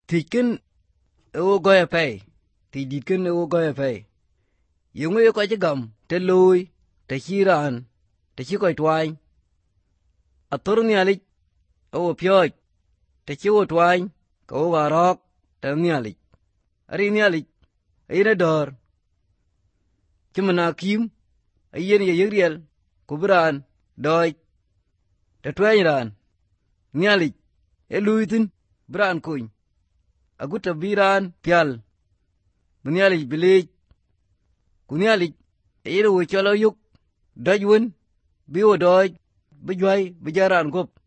Thikin o goya pay, thì dit ken o goya pay. Yung e ko gam te loy te chiran te chi ko twany. A tur ni alik o pyoj te chi o twany ko o garok te ni alik. Ari ni alik ina dor. Chimana kim ayen ye yegriel kubran doy te twany ran. Ni alik e luitin bran kuny. Aguta biran pial. Ni alik bilik. Kunyalik ina wo chalo yuk dajwin biwo doj bijwai bijaran gop.